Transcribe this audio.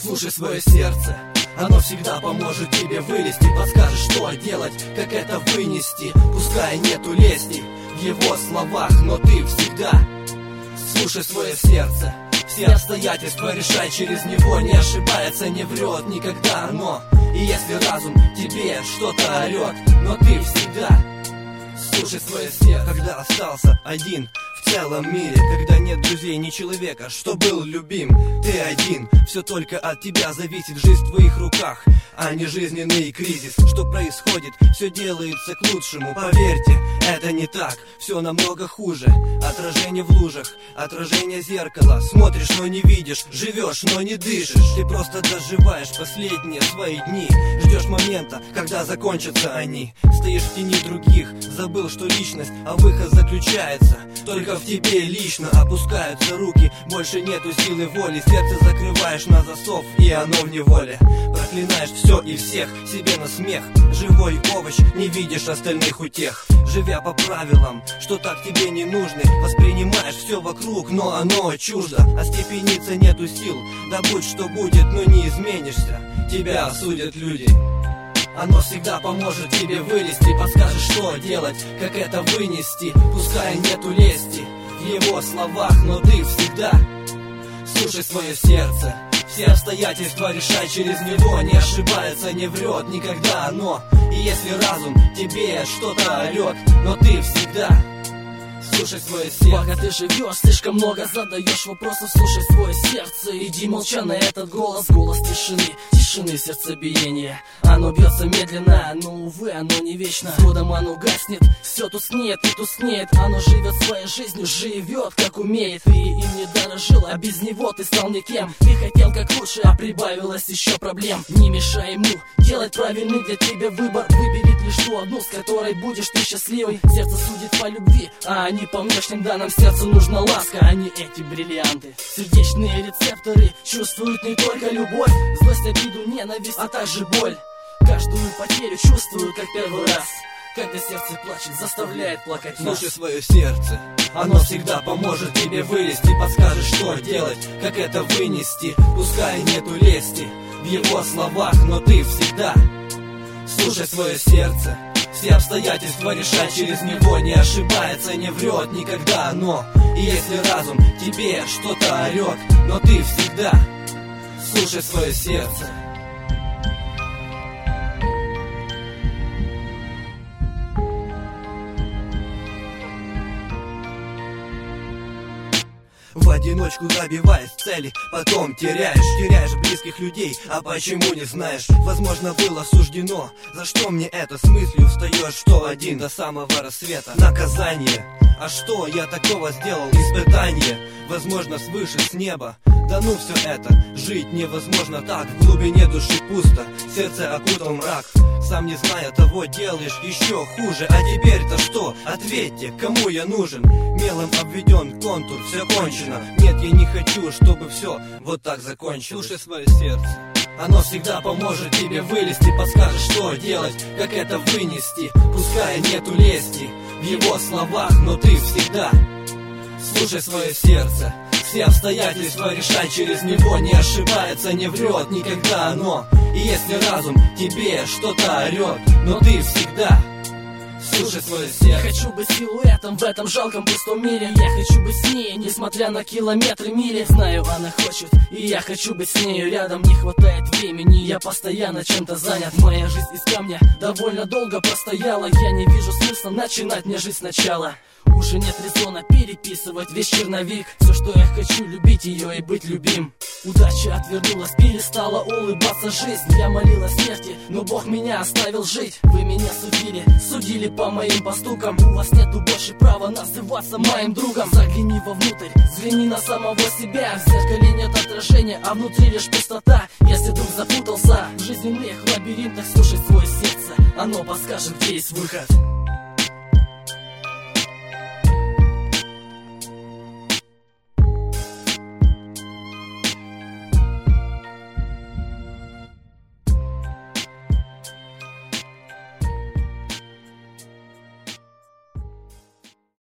Слушай свое сердце, оно всегда поможет тебе вылезти, подскажет, что делать, как это вынести. Пускай нету лести в его словах, но ты всегда слушай свое сердце. Все обстоятельства решай через него, не ошибается, не врет никогда оно. И если разум тебе что-то орет, но ты всегда слушай свое сердце. Когда остался один в целом мире, когда нет друзей, ни человека, что был любим, ты один, все только от тебя зависит, жизнь в твоих руках, а не жизненный кризис. Что происходит, все делается к лучшему, поверьте, это не так, все намного хуже. Отражение в лужах, отражение зеркала, смотришь, но не видишь, живешь, но не дышишь. Ты просто доживаешь последние свои дни, ждешь момента, когда закончатся они. Стоишь в тени других, забыл, что личность, а выход заключается только в тебе лично. Опускаются руки, больше нету силы воли, сердце закрываешь на засов, и оно в неволе. Проклинаешь все и всех, себе на смех, живой овощ, не видишь остальных утех. Живя по правилам, что так тебе не нужны, воспринимаешь все вокруг, но оно чуждо. Остепениться нету сил, да будь что будет, но не изменишься, тебя осудят люди. Оно всегда поможет тебе вылезти, подскажет, что делать, как это вынести. Пускай нету лести в его словах, но ты всегда слушай свое сердце. Все обстоятельства решай через него, не ошибается, не врет никогда оно. И если разум тебе что-то орет, но ты всегда слушай свое сердце. Пока ты живешь, слишком много задаешь вопросов, слушай свое сердце. Иди молча на этот голос, голос тишины, тишины сердцебиения. Оно бьется медленно, но, увы, оно не вечно. С годом оно гаснет, все тускнеет и тускнеет. Оно живет своей жизнью, живет как умеет. Ты им не дорожил, а без него ты стал никем. Ты хотел как лучше, а прибавилось еще проблем. Не мешай ему делать правильный для тебя выбор. Выбери лишь ту одну, с которой будешь ты счастливый. Сердце судит по любви, а не по внешним данным. Сердцу нужна ласка, а не эти бриллианты. Сердечные рецепторы чувствуют не только любовь, злость, обиду, ненависть, а также боль. Каждую потерю чувствую как первый раз, когда сердце плачет, заставляет плакать нас. Слушай свое сердце, оно всегда поможет тебе вылезти, подскажет, что делать, как это вынести. Пускай нету лести в его словах, но ты всегда слушай свое сердце. Все обстоятельства решай через него, не ошибается, не врет никогда оно. И если разум тебе что-то орет, но ты всегда слушай свое сердце. В одиночку добиваясь цели, потом теряешь близких людей, а почему не знаешь? Возможно, было суждено, за что мне это? С мыслью встаешь, что один до самого рассвета. Наказание, а что я такого сделал? Испытание, возможно, свыше, с неба. Да ну все это, жить невозможно так. В глубине души пусто, сердце окутал мрак. Сам не зная того, делаешь еще хуже. А теперь-то что? Ответьте, кому я нужен? Мелом обведен контур, все кончено. Нет, я не хочу, чтобы все вот так закончилось. Слушай свое сердце, оно всегда поможет тебе вылезти, подскажет, что делать, как это вынести. Пускай нету лести в его словах, но ты всегда слушай свое сердце. Все обстоятельства решай через него, не ошибается, не врет никогда оно. И если разум тебе что-то орет, но ты всегда слушай свое сердце. Я хочу быть силуэтом в этом жалком пустом мире. Я хочу быть с ней, несмотря на километры мили. Знаю, она хочет, и я хочу быть с нею рядом. Не хватает времени, я постоянно чем-то занят. Моя жизнь из камня довольно долго простояла. Я не вижу смысла начинать мне жить сначала. Уже нет резона переписывать весь черновик. Все, что я хочу, любить ее и быть любим. Удача отвернулась, перестала улыбаться жизнь. Я молилась смерти, но Бог меня оставил жить. Вы меня судили по моим поступкам. У вас нету больше права называться моим другом. Загляни вовнутрь, взгляни на самого себя. В зеркале нет отражения, а внутри лишь пустота. Если вдруг запутался в жизненных лабиринтах, слушай свое сердце, оно подскажет, где есть выход.